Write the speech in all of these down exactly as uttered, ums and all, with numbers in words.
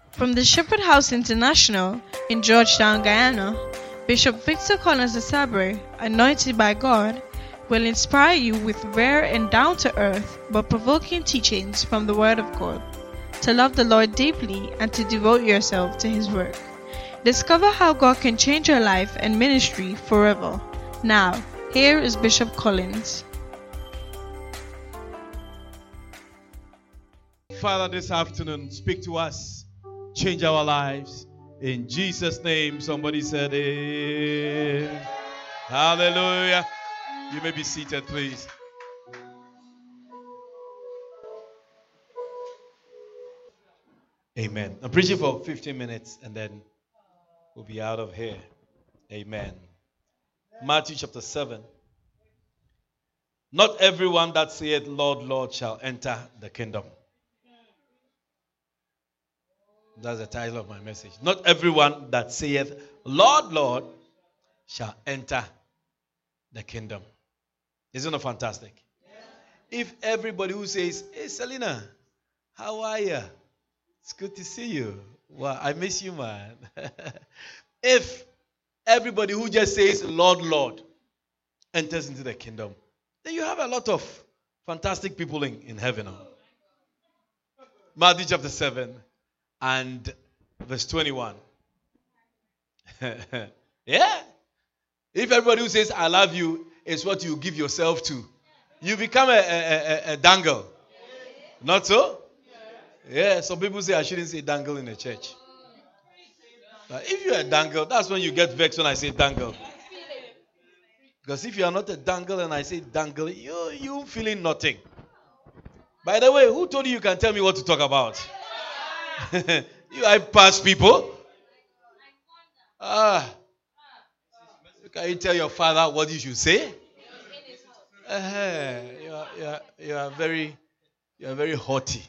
From the Shepherd House International in Georgetown, Guyana, Bishop Victor Collins Asabre, anointed by God, will inspire you with rare and down-to-earth but provoking teachings from the Word of God, to love the Lord deeply and to devote yourself to His work. Discover how God can change your life and ministry forever. Now, here is Bishop Collins. Father, this afternoon, speak to us, change our lives. In Jesus' name, somebody said, Amen. Hallelujah. You may be seated, please. Amen. I'm preaching for fifteen minutes and then we'll be out of here. Amen. Matthew chapter seven. Not everyone that saith, Lord, Lord, shall enter the kingdom. That's the title of my message. Not everyone that saith, Lord, Lord, shall enter the kingdom. Isn't it fantastic? Yeah. If everybody who says, hey, Selena, how are you? It's good to see you. Wow, I miss you, man. If everybody who just says, Lord, Lord, enters into the kingdom, then you have a lot of fantastic people in, in heaven. Matthew chapter seven. And verse twenty-one. Yeah. If everybody who says, I love you, is what you give yourself to, you become a, a, a, a dangle. Not so? Yeah, some people say I shouldn't say dangle in a church. But if you're a dangle, that's when you get vexed when I say dangle. Because if you are not a dangle and I say dangle, you, you feeling nothing. By the way, who told you you can tell me what to talk about? You iPass people. Ah, can you tell your father what you should say? Uh, you are, you are, you are very, you are very haughty.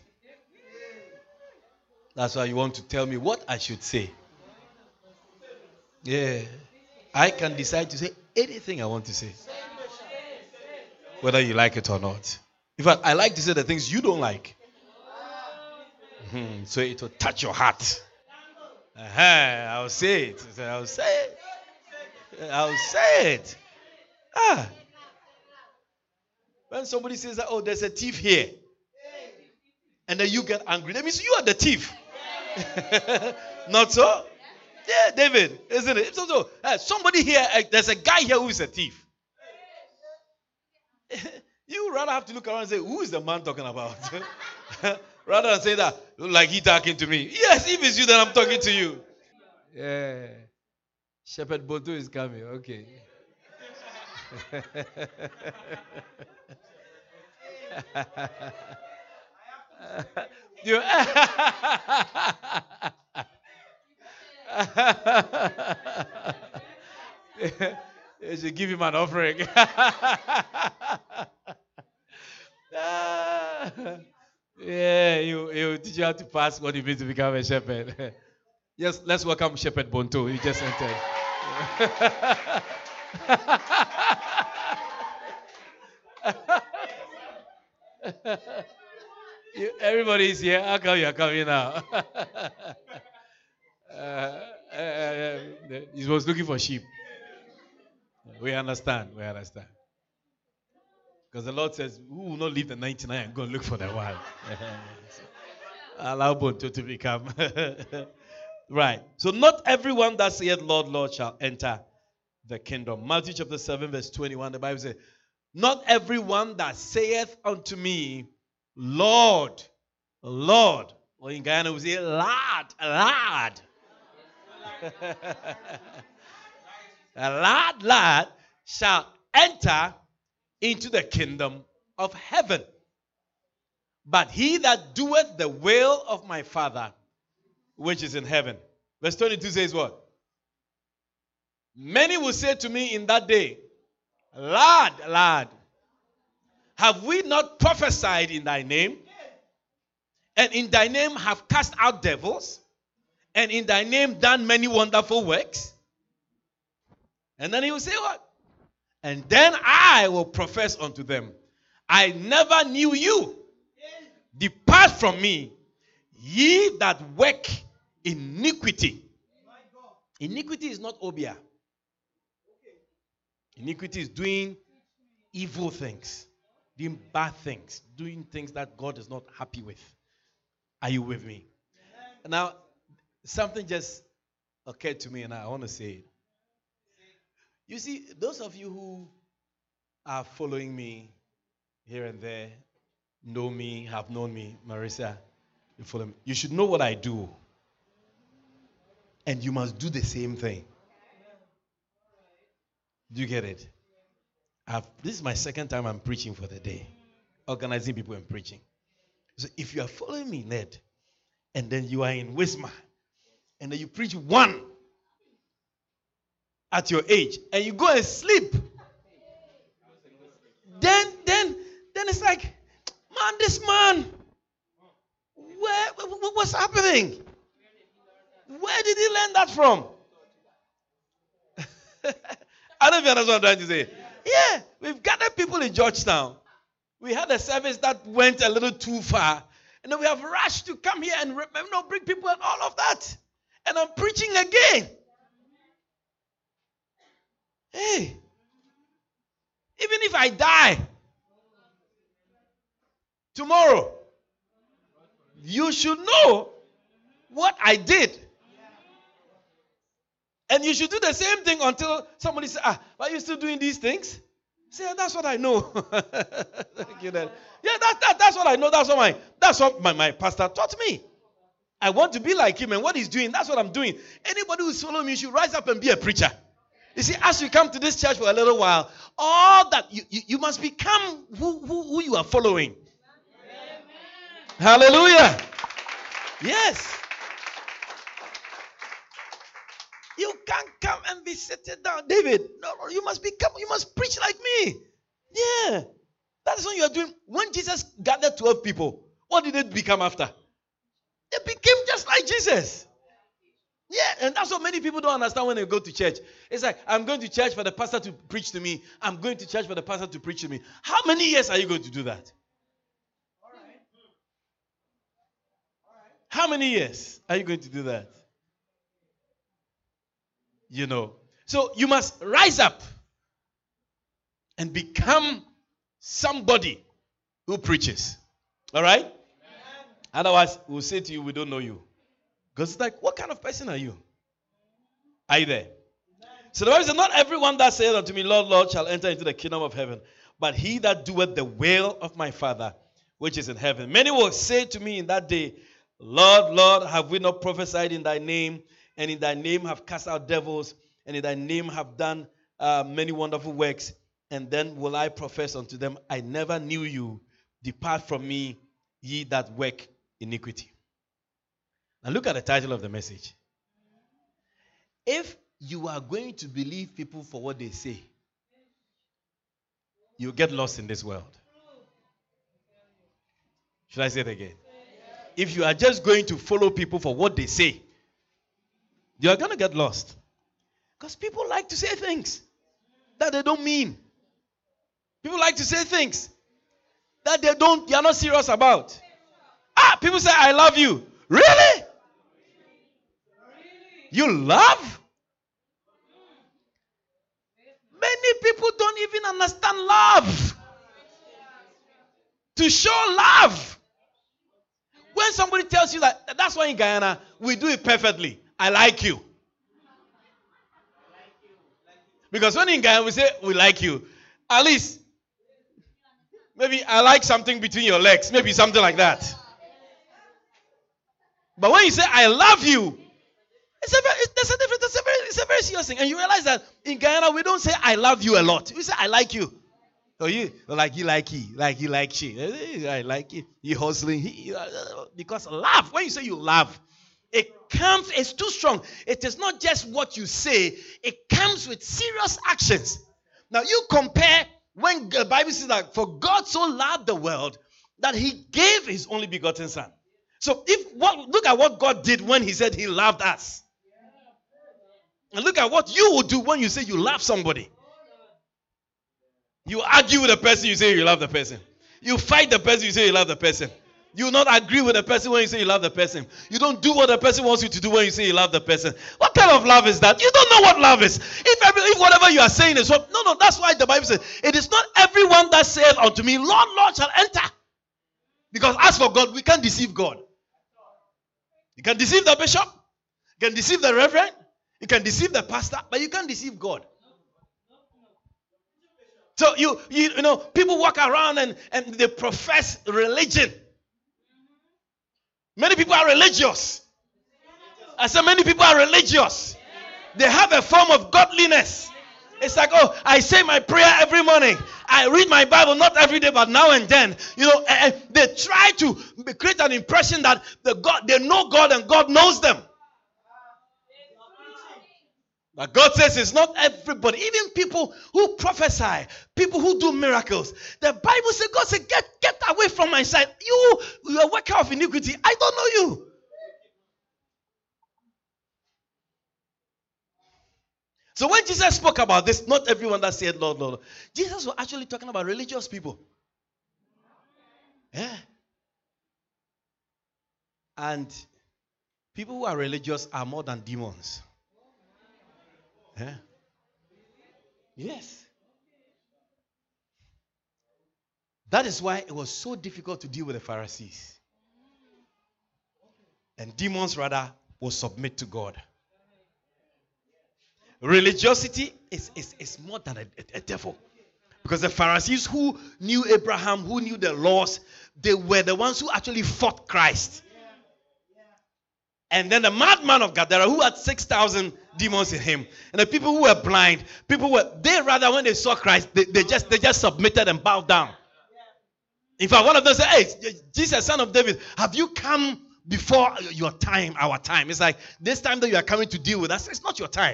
That's why you want to tell me what I should say. Yeah, I can decide to say anything I want to say, whether you like it or not. In fact, I like to say the things you don't like. Hmm, so it will touch your heart. Uh-huh, I'll say it. I'll say it. I'll say it. Ah. When somebody says that, oh, there's a thief here, and then you get angry, that means you are the thief. Not so? Yeah, David, isn't it? So, so uh, somebody here, uh, there's a guy here who is a thief. You rather have to look around and say, who is the man talking about? Rather than say that, like he talking to me. Yes, if it's you, then I'm talking to you. Yeah. Shepherd Boto is coming. Okay. You, you should give him an offering. Yeah, you you teach you how to pass what it means to become a shepherd. Yes, let's welcome Shepherd Bonto. He just entered. you, everybody is here. How come you're coming now? uh, uh, uh, he was looking for sheep. We understand. We understand. Because the Lord says, who will not leave the ninety-nine and go and look for the one? So, allow Bonto to become. Right. So not everyone that saith, Lord, Lord, shall enter the kingdom. Matthew chapter seven, verse twenty-one, the Bible says, not everyone that saith unto me, Lord, Lord. Or in Guyana we say, Lord, Lord. Lord, Lord, shall enter into the kingdom of heaven. But he that doeth the will of my Father, which is in heaven. Verse twenty-two says what? Many will say to me in that day, Lord, Lord, have we not prophesied in thy name? And in thy name have cast out devils? And in thy name done many wonderful works? And then he will say what? And then I will profess unto them, I never knew you. Depart from me, ye that work iniquity. Iniquity is not obia. Iniquity is doing evil things, doing bad things, doing things that God is not happy with. Are you with me? Now, something just occurred to me and I want to say it. You see, those of you who are following me here and there, know me, have known me, Marissa, you follow me. You should know what I do. And you must do the same thing. Do you get it? I've, this is my second time I'm preaching for the day. Organizing people and preaching. So if you are following me, Ned, and then you are in Wisma, and then you preach one at your age, and you go and sleep, then, then, then it's like, man, this man, where, what's happening? Where did he learn that from? I don't know if you understand what I'm trying to say. Yeah, we've gathered people in Georgetown. We had a service that went a little too far. And then we have rushed to come here and you know, bring people and all of that. And I'm preaching again. Hey, even if I die tomorrow, you should know what I did. And you should do the same thing until somebody says, ah, why are you still doing these things? Say, yeah, that's what I know. Thank you, Dad. Yeah, that, that, that's what I know. That's what, my, that's what my, my pastor taught me. I want to be like him, and what he's doing, that's what I'm doing. Anybody who's following me should rise up and be a preacher. You see, as you come to this church for a little while, all that, you, you, you must become who, who, who you are following. Amen. Hallelujah. Yes. You can't come and be sitting down. David, no, no, you must become, you must preach like me. Yeah. That's what you are doing. When Jesus gathered twelve people, what did it become after? They became just like Jesus. Yeah, and that's what many people don't understand when they go to church. It's like, I'm going to church for the pastor to preach to me. I'm going to church for the pastor to preach to me. How many years are you going to do that? All right. All right. How many years are you going to do that? You know. So you must rise up and become somebody who preaches. All right? Amen. Otherwise, we'll say to you, we don't know you. Because it's like, what kind of person are you? Are you there? Amen. So the Bible says, not everyone that saith unto me, Lord, Lord, shall enter into the kingdom of heaven, but he that doeth the will of my Father, which is in heaven. Many will say to me in that day, Lord, Lord, have we not prophesied in thy name, and in thy name have cast out devils, and in thy name have done uh, many wonderful works? And then will I profess unto them, I never knew you. Depart from me, ye that work iniquity. Now look at the title of the message. If you are going to believe people for what they say, you'll get lost in this world. Should I say it again? If you are just going to follow people for what they say, you are going to get lost. Because people like to say things that they don't mean. People like to say things that they don't, they are not serious about. Ah, people say, I love you. Really? You love? Many people don't even understand love. To show love. When somebody tells you that, that's why in Guyana, we do it perfectly. I like you. Because when in Guyana we say, we like you, at least, maybe I like something between your legs. Maybe something like that. But when you say, I love you, it's a very, there's a difference. It's a very, it's a very serious thing. And you realize that in Guyana, we don't say, I love you a lot. We say, I like you. Oh, you like you like he, like he like she. I like you. He hustling. He, because love, when you say you love, it comes, it's too strong. It is not just what you say, it comes with serious actions. Now you compare when the Bible says that for God so loved the world that he gave his only begotten son. So if what look at what God did when he said he loved us. And look at what you will do when you say you love somebody. You argue with the person, you say you love the person. You fight the person, you say you love the person. You will not agree with the person when you say you love the person. You don't do what the person wants you to do when you say you love the person. What kind of love is that? You don't know what love is. If, every, if whatever you are saying is what, no, no, that's why the Bible says, it is not everyone that saith unto me, Lord, Lord, shall enter. Because as for God, we can't deceive God. You can deceive the bishop, you can deceive the reverend, you can deceive the pastor, but you can't deceive God. So you, you, you know, people walk around and, and they profess religion. Many people are religious. I said many people are religious. They have a form of godliness. It's like, oh, I say my prayer every morning. I read my Bible, not every day, but now and then. You know, and they try to create an impression that the God, they know God and God knows them. But God says it's not everybody. Even people who prophesy, people who do miracles. The Bible says, God said, get, get away from my sight. You, you are a worker of iniquity. I don't know you. So when Jesus spoke about this, not everyone that said, Lord, Lord, Jesus was actually talking about religious people. Yeah. And people who are religious are more than demons. Yeah. Yes. That is why it was so difficult to deal with the Pharisees. And demons rather will submit to God. Religiosity is, is, is more than a, a, a devil. Because the Pharisees who knew Abraham, who knew the laws, they were the ones who actually fought Christ. And then the madman of Gadara, who had six thousand demons in him, and the people who were blind, people were, they rather when they saw Christ, they, they just they just submitted and bowed down. In fact, one of them said, hey, Jesus, son of David, have you come before your time, our time? It's like, this time that you are coming to deal with us, it's not your time.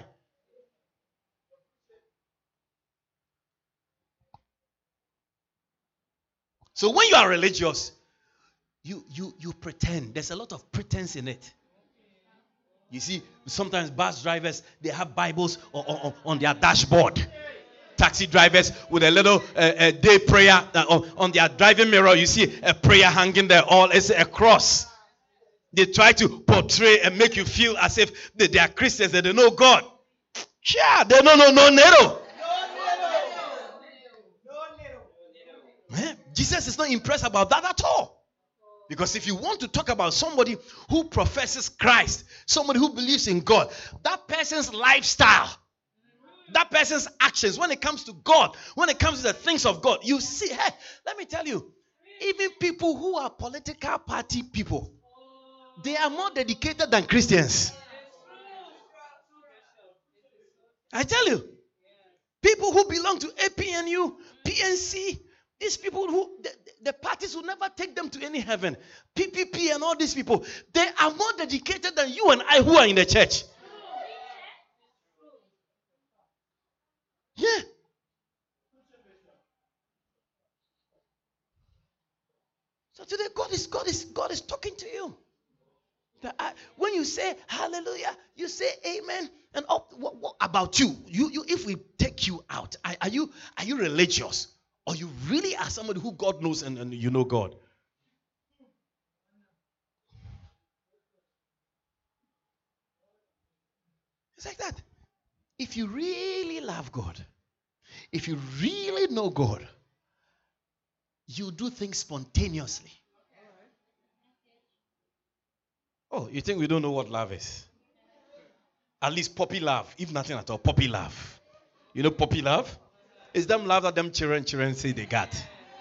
So when you are religious, you, you, you pretend. There's a lot of pretense in it. You see, sometimes bus drivers, they have Bibles on, on, on their dashboard. Taxi drivers with a little uh, uh, day prayer uh, on, on their driving mirror. You see a prayer hanging there, all it's a cross. They try to portray and make you feel as if they, they are Christians and they know God. Yeah, they know no no no. Jesus is not impressed about that at all. Because if you want to talk about somebody who professes Christ, somebody who believes in God, that person's lifestyle, that person's actions, when it comes to God, when it comes to the things of God, you see, hey, let me tell you, even people who are political party people, they are more dedicated than Christians. I tell you, people who belong to A P N U, P N C, these people who, the, the parties will never take them to any heaven. P P P and all these people, they are more dedicated than you and I who are in the church. Yeah. So today, God is God is God is talking to you. The, uh, when you say hallelujah, you say amen, and oh, what, what about you? You, you, if we take you out, are, are you are you religious? Or you really are somebody who God knows and, and you know God? It's like that. If you really love God, if you really know God, you do things spontaneously. Oh, you think we don't know what love is? At least puppy love, if nothing at all, puppy love. You know puppy love? It's them love that them children, children say they got.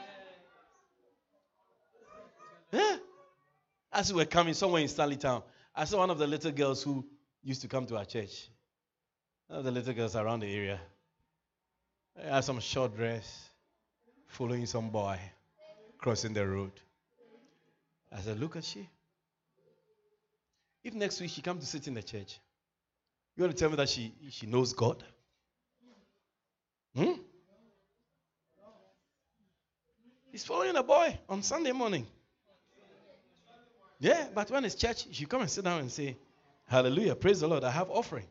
Yeah. As we were coming somewhere in Stanley Town, I saw one of the little girls who used to come to our church. One of the little girls around the area. They had some short dress, following some boy, crossing the road. I said, look at she. If next week she comes to sit in the church, you want to tell me that she, she knows God? Hmm? He's following a boy on Sunday morning. Yeah, but when it's church, you come and sit down and say, hallelujah, praise the Lord, I have offering.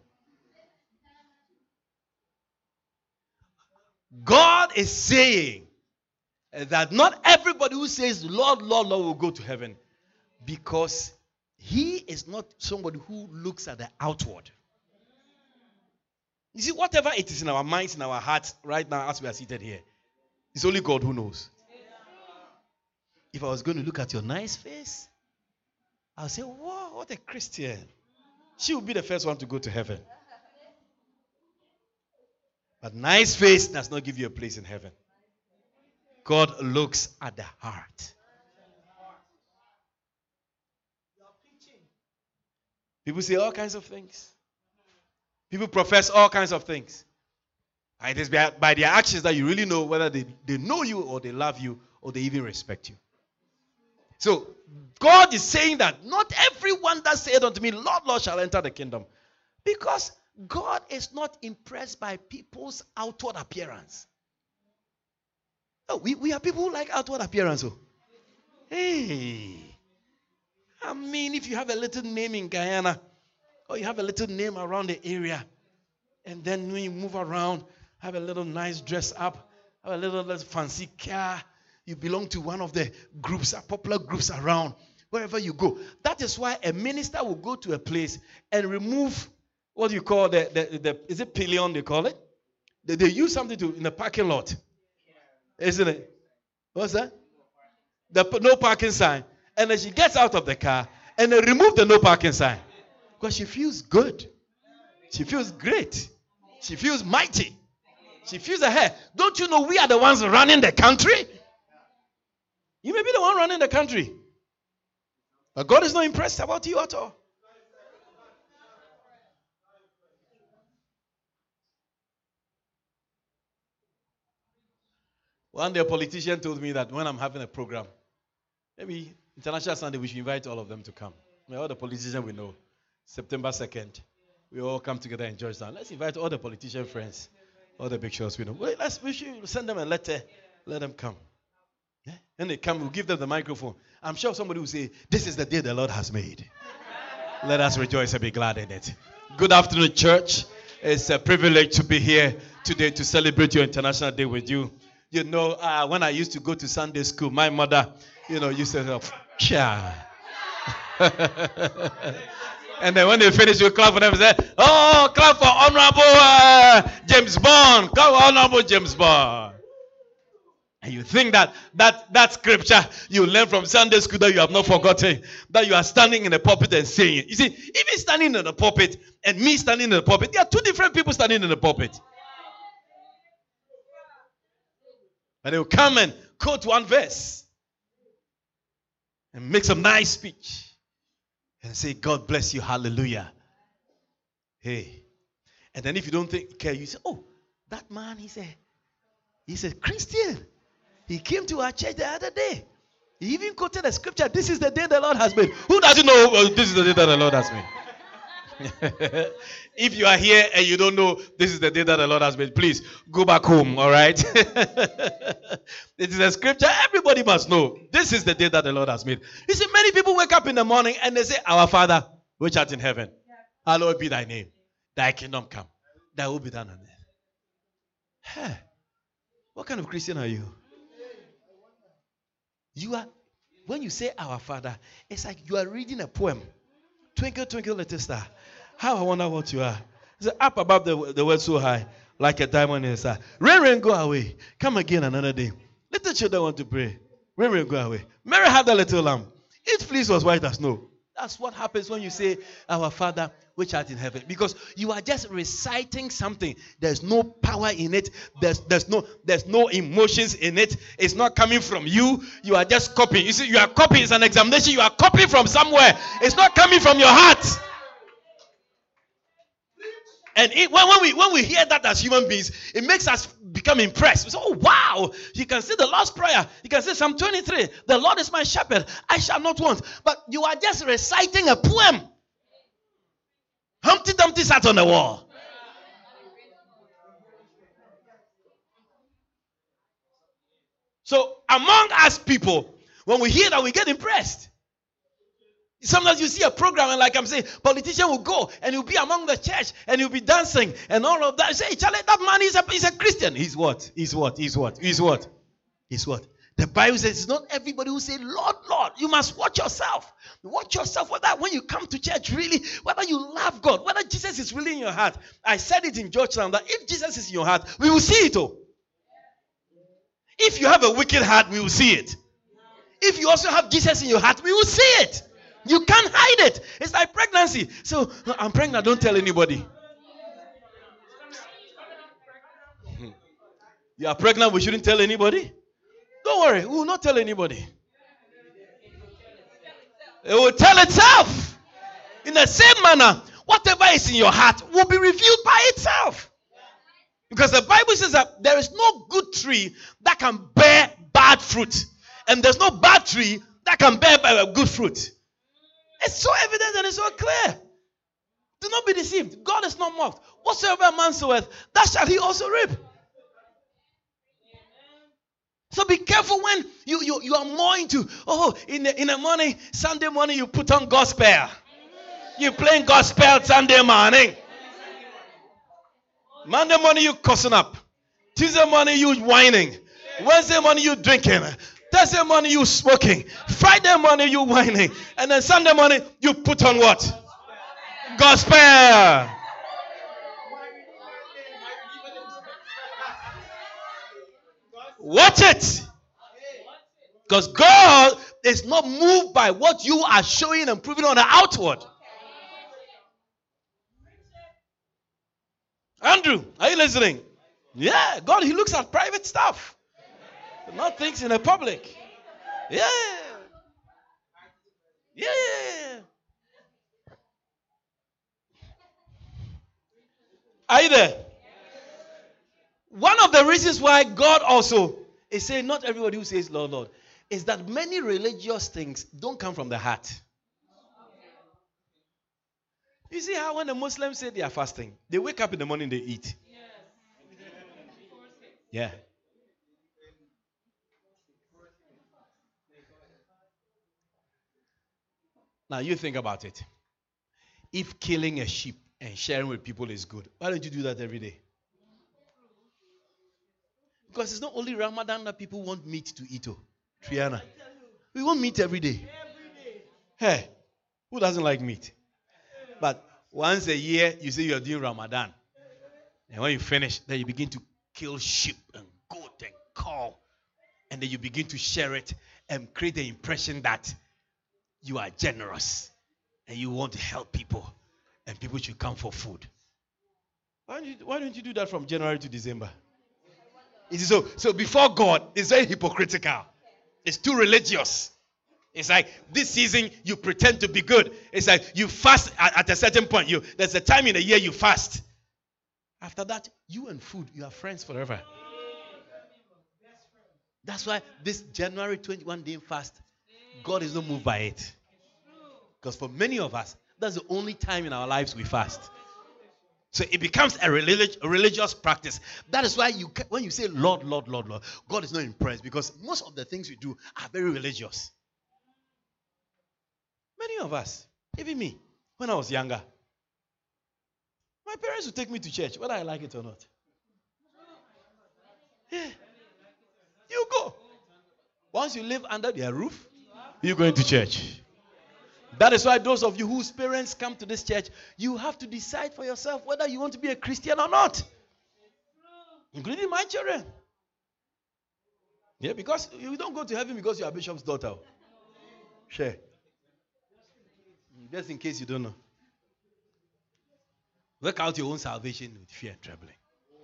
God is saying, that not everybody who says, Lord, Lord, Lord, will go to heaven, because he is not somebody who looks at the outward. You see, whatever it is in our minds, in our hearts, right now as we are seated here, it's only God who knows. If I was going to look at your nice face, I'll say, wow, what a Christian. She will be the first one to go to heaven. But nice face does not give you a place in heaven. God looks at the heart. People say all kinds of things. People profess all kinds of things. And it is by, by their actions that you really know whether they, they know you or they love you or they even respect you. So, God is saying that not everyone that said unto me, Lord, Lord, shall enter the kingdom. Because God is not impressed by people's outward appearance. Oh, we, we are people who like outward appearance. Oh. Hey. I mean, if you have a little name in Guyana, or you have a little name around the area, and then when you move around, have a little nice dress up, have a little less fancy car, you belong to one of the groups, popular groups around, wherever you go. That is why a minister will go to a place and remove, what do you call the, the, the is it pillion they call it? They, they use something to in the parking lot. Isn't it? What's that? The no parking sign. And then she gets out of the car and they remove the no parking sign. Because she feels good. She feels great. She feels mighty. She feels ahead. Don't you know we are the ones running the country? You may be the one running the country. But God is not impressed about you at all. One day a politician told me that when I'm having a program, maybe International Sunday, we should invite all of them to come. I mean, all the politicians we know. September second, we all come together in Georgetown. Let's invite all the politician friends, all the big shows we know. Wait, let's we should send them a letter, let them come. Yeah? And they come, we'll give them the microphone. I'm sure somebody will say, this is the day the Lord has made. Let us rejoice and be glad in it. Good afternoon, church. It's a privilege to be here today to celebrate your International Day with you. You know, uh, when I used to go to Sunday school, my mother, you know, used to say, Cha. And then when they finish, we clap for them and say, oh, clap for Honorable uh, James Bond. Clap for Honorable James Bond. And you think that, that that scripture you learn from Sunday school that you have not forgotten, that you are standing in the pulpit and saying it. You see, even standing in the pulpit and me standing in the pulpit, there are two different people standing in the pulpit. And they will come and quote one verse and make some nice speech and say, God bless you, hallelujah. Hey. And then if you don't think, okay, you say, oh, that man, he's a, he's a Christian. He came to our church the other day. He even quoted a scripture, this is the day the Lord has made. Who doesn't know uh, this is the day that the Lord has made? If you are here and you don't know this is the day that the Lord has made, please go back home, all right? It is a scripture everybody must know. This is the day that the Lord has made. You see, many people wake up in the morning and they say, our Father, which art in heaven, hallowed be thy name. Thy kingdom come. Thy will be done on earth. Hey, what kind of Christian are you? You are, when you say our Father, it's like you are reading a poem. Twinkle, twinkle, little star. How I wonder what you are. It's up above the, the world so high, like a diamond in the sky. Rain, rain, go away. Come again another day. Little children want to pray. Rain, rain, go away. Mary had a little lamb. Its fleece was white as snow. That's what happens when you say, our Father, which art in heaven. Because you are just reciting something. There's no power in it. There's, there's, no, there's no emotions in it. It's not coming from you. You are just copying. You see, you are copying. It's an examination. You are copying from somewhere. It's not coming from your heart. And it, when, when, we, when we hear that as human beings, it makes us become impressed. We say, oh, wow. You can see the Lord's Prayer. You can see Psalm twenty-three. The Lord is my shepherd. I shall not want. But you are just reciting a poem. Humpty Dumpty sat on the wall. So among us people, when we hear that, we get impressed. Sometimes you see a program and like I'm saying, politician will go and he'll be among the church and he'll be dancing and all of that. You say, Charlie, that man is a, he's a Christian. He's what? He's what? He's what? He's what? He's what? The Bible says it's not everybody who say, Lord, Lord. You must watch yourself. Watch yourself whether when you come to church, really, whether you love God, whether Jesus is really in your heart. I said it in Georgetown that if Jesus is in your heart, we will see it. Oh. If you have a wicked heart, we will see it. If you also have Jesus in your heart, we will see it. You can't hide it. It's like pregnancy. So, I'm pregnant, don't tell anybody. You are pregnant, we shouldn't tell anybody. Don't worry, we will not tell anybody. It will tell itself. In the same manner, whatever is in your heart will be revealed by itself. Because the Bible says that there is no good tree that can bear bad fruit. And there's no bad tree that can bear good fruit. It's so evident and it's so clear. Do not be deceived. God is not mocked. Whatsoever a man soweth, that shall he also reap. So be careful when you, you, you are more into, oh, in the, in the morning, Sunday morning, you put on gospel. You're playing gospel Sunday morning. Monday morning, you cussing up. Tuesday morning, you whining. Wednesday morning, you drinking. Thursday morning, you smoking. Friday morning, you whining. And then Sunday morning, you put on what? Gospel. Watch it. Because God is not moved by what you are showing and proving on the outward. Andrew, are you listening? Yeah, God, he looks at private stuff. Not things in the public. Yeah. Yeah. Are you there? One of the reasons why God also is saying not everybody who says Lord, Lord, is that many religious things don't come from the heart. You see how when the Muslims say they are fasting, they wake up in the morning, they eat. Yeah. Now you think about it. If killing a sheep and sharing with people is good, why don't you do that every day? Because it's not only Ramadan that people want meat to eat. Oh, Triana. We want meat every day. Hey, who doesn't like meat? But once a year, you say you are doing Ramadan. And when you finish, then you begin to kill sheep and goat and cow. And then you begin to share it and create the impression that you are generous. And you want to help people. And people should come for food. Why don't you, why don't you do that from January to December? It's so, so before God, it's very hypocritical. It's too religious. It's like this season you pretend to be good. It's like you fast at, at a certain point. You there's a time in the year you fast. After that, you and food, you are friends forever. That's why this January twenty-first day fast, God is not moved by it. Because for many of us, that's the only time in our lives we fast. So it becomes a, relig- a religious practice. That is why you ca- when you say Lord, Lord, Lord, Lord, God is not impressed because most of the things we do are very religious. Many of us, even me, when I was younger, my parents would take me to church, whether I like it or not. Yeah. You go. Once you live under their roof, you're going to church. That is why those of you whose parents come to this church, you have to decide for yourself whether you want to be a Christian or not. Including my children. Yeah, because you don't go to heaven because you are bishop's daughter. Share. Just in case you don't know. Work out your own salvation with fear and trembling.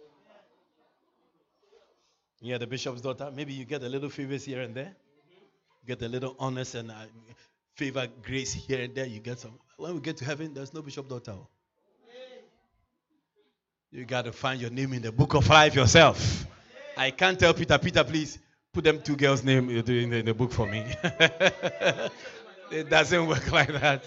You're the bishop's daughter. Maybe you get a little favors here and there. Get a little honors and uh, favor, grace here and there. You get some. When we get to heaven, there's no bishop daughter. You got to find your name in the book of life yourself. I can't tell Peter, Peter, please put them two girls' name in the, in the book for me. It doesn't work like that.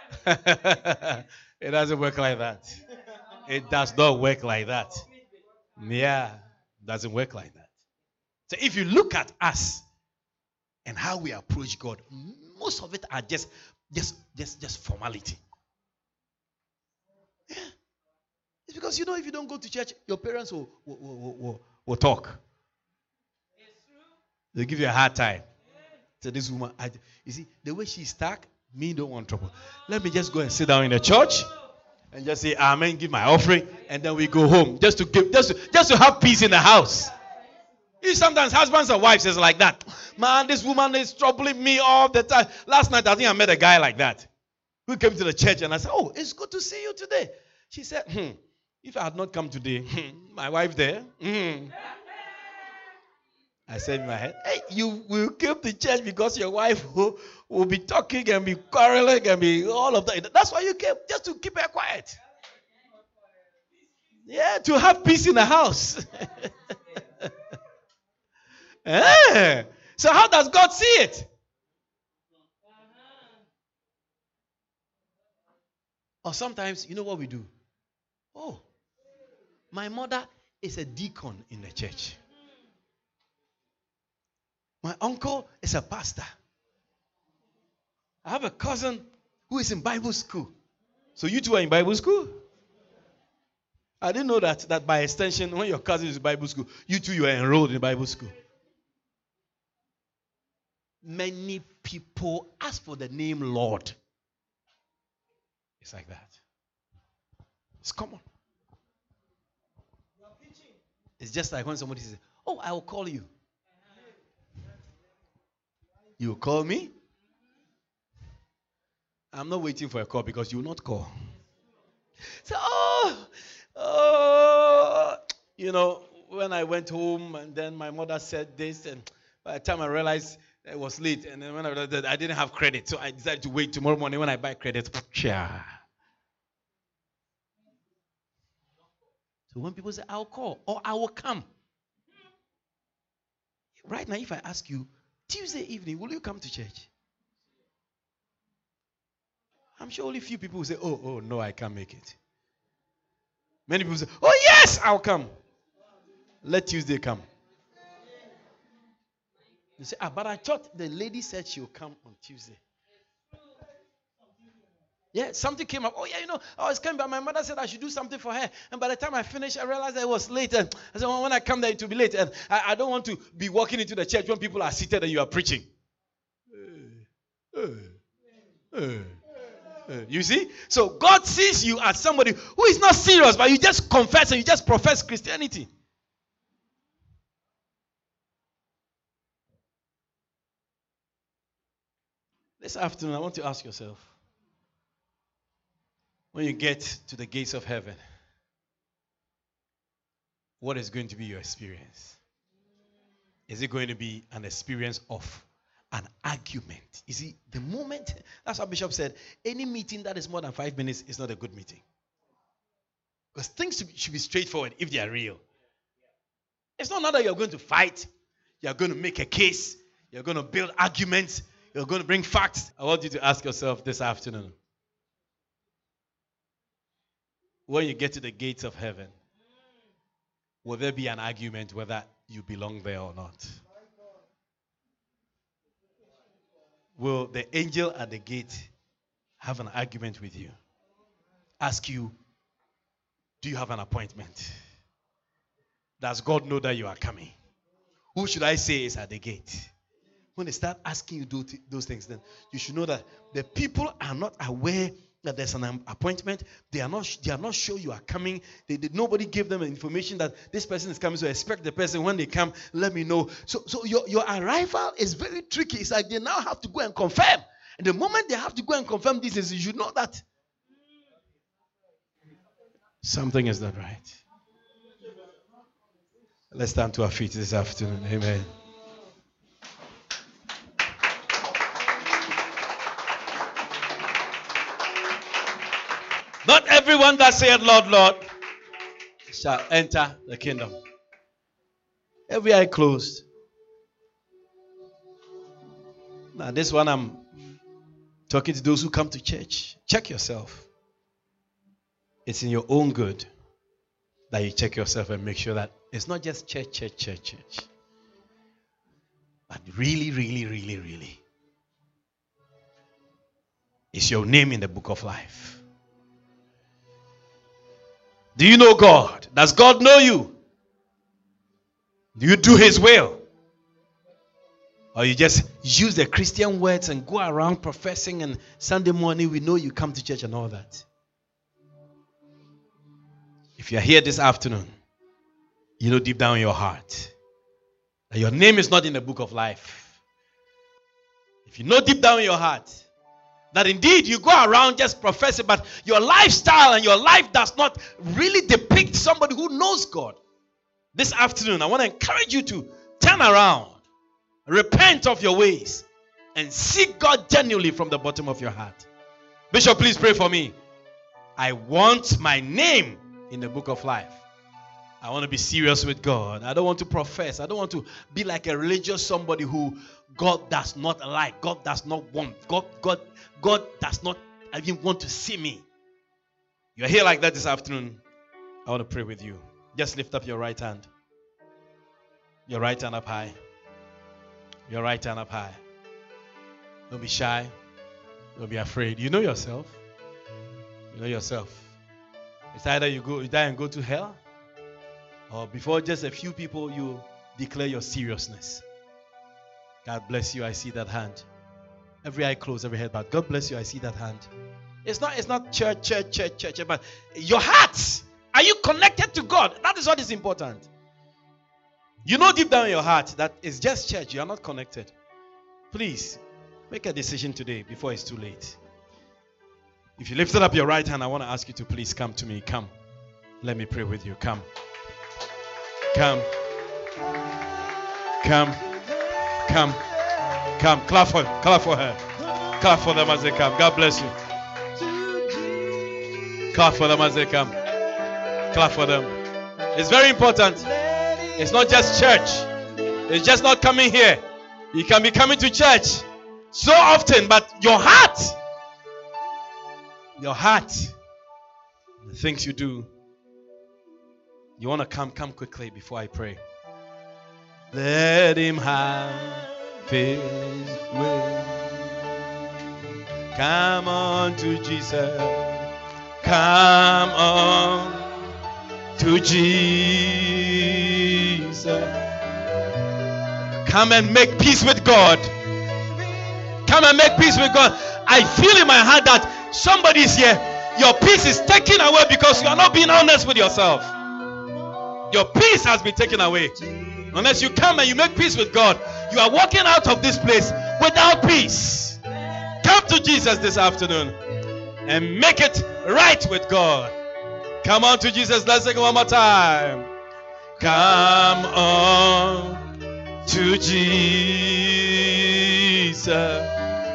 It doesn't work like that. It does not work like that. Yeah, it doesn't work like that. So if you look at us and how we approach God, most of it are just, just, just, just formality. Yeah. It's because you know if you don't go to church, your parents will, will, will, will, will talk. They give you a hard time. So this woman, I, you see, the way she's stuck, me don't want trouble. Let me just go and sit down in the church and just say amen, give my offering, and then we go home. Just to give, just to, just to have peace in the house. You sometimes husbands and wives is like that. Man, this woman is troubling me all the time. Last night, I think I met a guy like that who came to the church and I said, oh, it's good to see you today. She said, hmm, if I had not come today, hmm, my wife there. Hmm. I said in my head, hey, you will come to church because your wife will, will be talking and be quarreling and be all of that. That's why you came, just to keep her quiet. Yeah, to have peace in the house. eh. So how does God see it? Or sometimes, you know what we do? Oh, my mother is a deacon in the church. My uncle is a pastor. I have a cousin who is in Bible school. So you two are in Bible school? I didn't know that, that by extension, when your cousin is in Bible school, you two, you are enrolled in Bible school. Many people ask for the name Lord. It's like that. It's common. It's just like when somebody says, oh, I will call you. You will call me? I'm not waiting for a call because you will not call. So, oh, oh, you know, when I went home and then my mother said this, and by the time I realized it was late, and then when I, I didn't have credit, so I decided to wait tomorrow morning when I buy credit. So when people say, I'll call or I will come. Right now, if I ask you, Tuesday evening, will you come to church? I'm sure only few people will say, oh, oh, no, I can't make it. Many people say, oh, yes, I'll come. Let Tuesday come. You say, ah, but I thought the lady said she'll come on Tuesday. Yeah, something came up. Oh, yeah, you know, I was coming, but my mother said I should do something for her. And by the time I finished, I realized it was late. And I said, well, when I come there, it will be late. And I, I don't want to be walking into the church when people are seated and you are preaching. Uh, uh, uh, uh. You see? So God sees you as somebody who is not serious, but you just confess and you just profess Christianity. This afternoon, I want to ask yourself, when you get to the gates of heaven, what is going to be your experience? Is it going to be an experience of an argument? You see, the moment, that's what Bishop said, any meeting that is more than five minutes is not a good meeting. Because things should be, should be straightforward if they are real. It's not that you're going to fight, you're going to make a case, you're going to build arguments, you're going to bring facts. I want you to ask yourself this afternoon, when you get to the gates of heaven, will there be an argument whether you belong there or not? Will the angel at the gate have an argument with you? Ask you, do you have an appointment? Does God know that you are coming? Who should I say is at the gate? When they start asking you those, those things, then you should know that the people are not aware that there's an appointment. They are not they are not sure you are coming. They did nobody gave them information that this person is coming. So expect the person when they come, let me know. So so your, your arrival is very tricky. It's like they now have to go and confirm. And the moment they have to go and confirm this, is you should know that something is not right. Let's stand to our feet this afternoon. Amen. Not everyone that saith, Lord, Lord, shall enter the kingdom. Every eye closed. Now, this one I'm talking to those who come to church. Check yourself. It's in your own good that you check yourself and make sure that it's not just church, church, church, church. But really, really, really, really, is your name in the book of life. Do you know God? Does God know you? Do you do His will? Or you just use the Christian words and go around professing, and Sunday morning we know you come to church and all that. If you're here this afternoon, you know deep down in your heart that your name is not in the book of life. If you know deep down in your heart that indeed you go around just professing, but your lifestyle and your life does not really depict somebody who knows God, this afternoon I want to encourage you to turn around, repent of your ways, and seek God genuinely from the bottom of your heart. Bishop, please pray for me. I want my name in the book of life. I want to be serious with God. I don't want to profess. I don't want to be like a religious somebody who God does not like. God does not want. God, God, God does not even want to see me. You're here like that this afternoon. I want to pray with you. Just lift up your right hand. Your right hand up high. Your right hand up high. Don't be shy. Don't be afraid. You know yourself. You know yourself. It's either you go, you die and go to hell, or before just a few people, you declare your seriousness. God bless you. I see that hand. Every eye closed, every head bowed. God bless you. I see that hand. It's not, it's not church, church, church, church, but your heart. Are you connected to God? That is what is important. You know deep down in your heart that it's just church. You are not connected. Please make a decision today before it's too late. If you lifted up your right hand, I want to ask you to please come to me. Come. Let me pray with you. Come. Come. Come. Come. Come. Clap for, clap for her. Clap for them as they come. God bless you. Clap for them as they come. Clap for them. It's very important. It's not just church. It's just not coming here. You can be coming to church so often, but your heart, your heart, the things you do, you want to come, come quickly before I pray. Let him have his way. Come on to Jesus. Come on to Jesus. Come and make peace with God. Come and make peace with God. I feel in my heart that somebody is here. Your peace is taken away because you are not being honest with yourself. Your peace has been taken away. Unless you come and you make peace with God, you are walking out of this place without peace. Come to Jesus this afternoon and make it right with God. Come on to Jesus. Let's sing one more time. Come on to Jesus.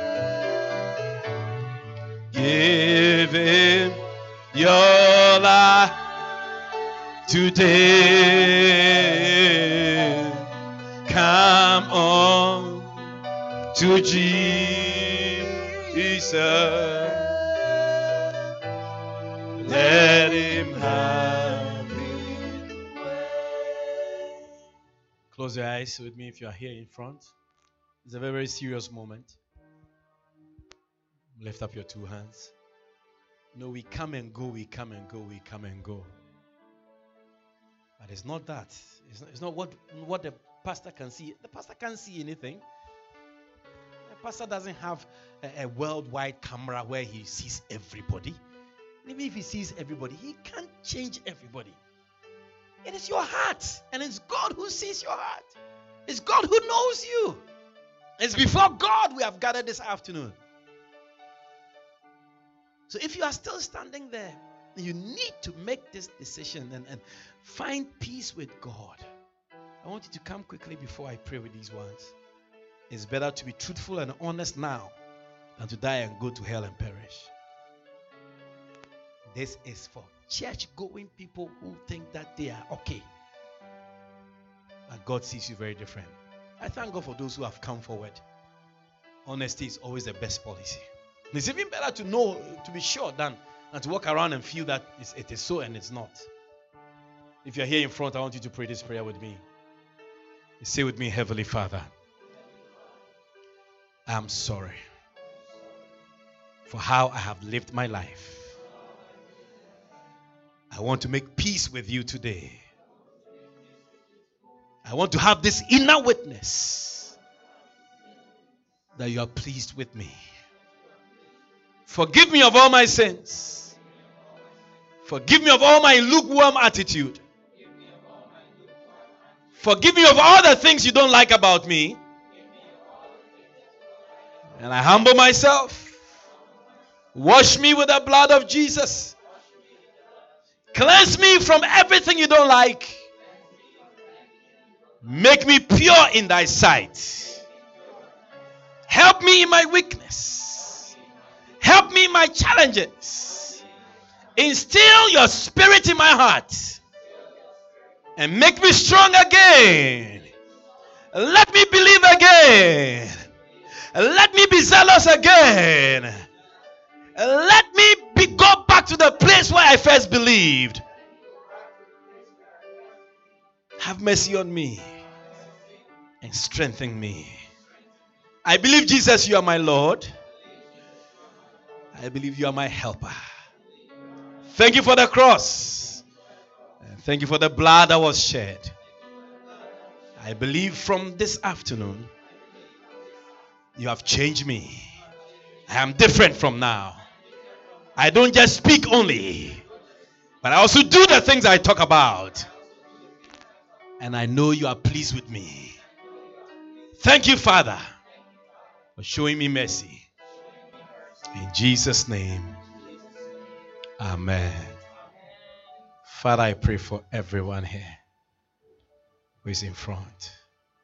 Give him your life today. Come on to Jesus. Let him have his way. Close your eyes with me if you are here in front. It's a very, very serious moment. Lift up your two hands. No, we come and go, we come and go, we come and go. But it's not that. It's not, it's not what, what the pastor can see. The pastor can't see anything. The pastor doesn't have a, a worldwide camera where he sees everybody. Even if he sees everybody, he can't change everybody. It is your heart. And it's God who sees your heart. It's God who knows you. It's before God we have gathered this afternoon. So if you are still standing there, you need to make this decision and, and find peace with God. I want you to come quickly before I pray with these words. It's better to be truthful and honest now than to die and go to hell and perish. This is for church-going people who think that they are okay. But God sees you very different. I thank God for those who have come forward. Honesty is always the best policy. It's even better to know, to be sure, than, than to walk around and feel that it's, it is so and it's not. If you're here in front, I want you to pray this prayer with me. Say with me, Heavenly Father, I'm sorry for how I have lived my life. I want to make peace with you today. I want to have this inner witness that you are pleased with me. Forgive me of all my sins. Forgive me of all my lukewarm attitude. Forgive me of all the things you don't like about me. And I humble myself. Wash me with the blood of Jesus. Cleanse me from everything you don't like. Make me pure in thy sight. Help me in my weakness. Help me in my challenges. Instill your spirit in my heart. And make me strong again. Let me believe again. Let me be zealous again. Let me be, go back to the place where I first believed. Have mercy on me and strengthen me. I believe, Jesus, you are my Lord. I believe you are my helper. Thank you for the cross. And thank you for the blood that was shed. I believe from this afternoon, you have changed me. I am different from now. I don't just speak only, but I also do the things I talk about. And I know you are pleased with me. Thank you, Father, for showing me mercy. In Jesus' name, amen. Father, I pray for everyone here who is in front.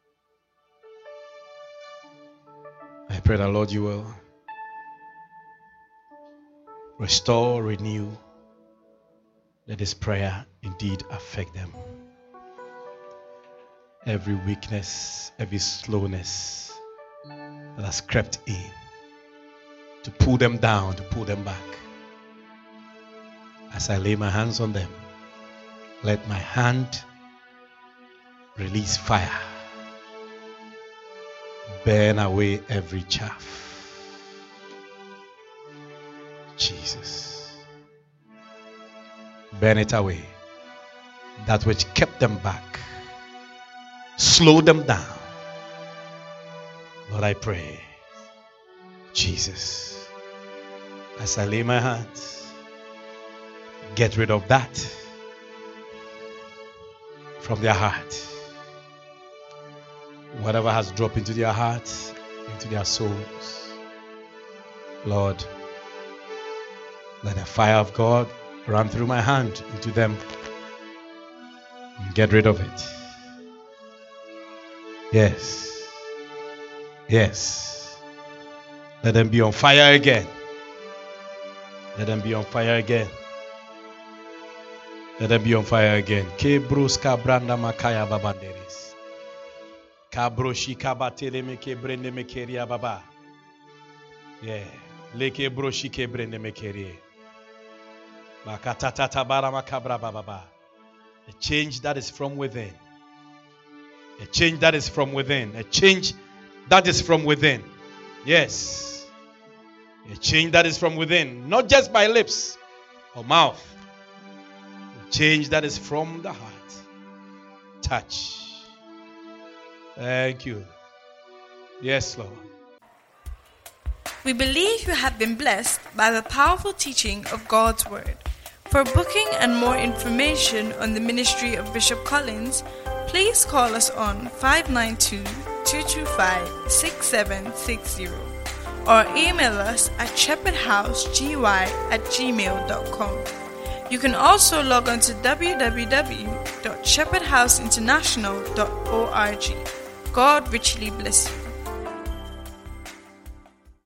I pray that, Lord, you will restore, renew. Let this prayer indeed affect them. Every weakness, every slowness that has crept in, to pull them down, to pull them back. As I lay my hands on them, let my hand release fire. Burn away every chaff. Jesus. Burn it away. That which kept them back. Slow them down. Lord, I pray, Jesus, as I lay my hands, get rid of that from their heart. Whatever has dropped into their hearts, into their souls, Lord, let the fire of God run through my hand into them and get rid of it. Yes. Yes. Let them be on fire again. Let them be on fire again. Let them be on fire again. Kebrus kabranda makaya babanderis. Kabroshi kabatele meke brende mekeria baba. Yeah. Leke broshi ke brende mekerie. Makatata bara makabra baba. A change that is from within. A change that is from within. A change that is from within. Yes. A change that is from within. Not just by lips or mouth. A change that is from the heart. Touch. Thank you. Yes, Lord. We believe you have been blessed by the powerful teaching of God's Word. For booking and more information on the ministry of Bishop Collins, please call us on five nine two, two two five, six seven six zero or email us at shepherdhousegy at gmail dot com. You can also log on to w w w dot shepherd house international dot org. God richly bless you.